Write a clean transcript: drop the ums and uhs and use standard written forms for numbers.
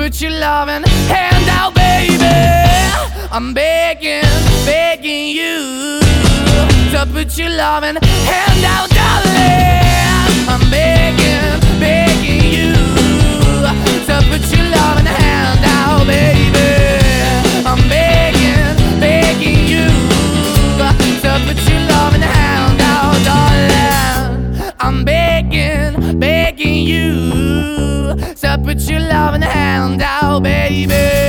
put your loving hand out, baby. I'm begging, begging you to put your loving hand out, darling. I'm begging, begging you to put your loving hand out, baby. I'm begging, begging you to put your loving hand out, darling. I'm begging, begging you to put your loving hand out, baby.